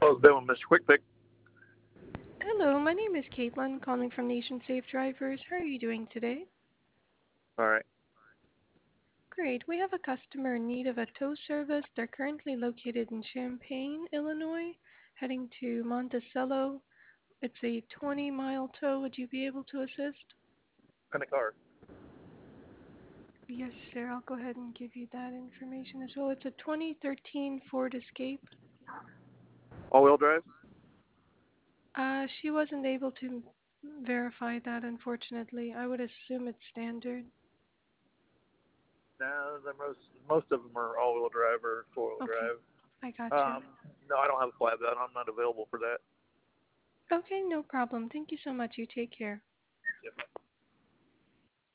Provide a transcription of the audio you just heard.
Oh, it's been with Mr. Quick Pick. Hello, my name is Caitlin, calling from Nation Safe Drivers. How are you doing today? All right. Great. We have a customer in need of a tow service. They're currently located in Champaign, Illinois, heading to Monticello. It's a 20-mile tow. Would you be able to assist? Kind of car. Yes, sir. I'll go ahead and give you that information as well. It's a 2013 Ford Escape. All-wheel drive. She wasn't able to verify that, unfortunately. I would assume it's standard. No, most of them are all-wheel drive or four-wheel Okay, drive. I gotcha. No, I don't have a flatbed. I'm not available for that. Okay, no problem. Thank you so much. You take care. Yep.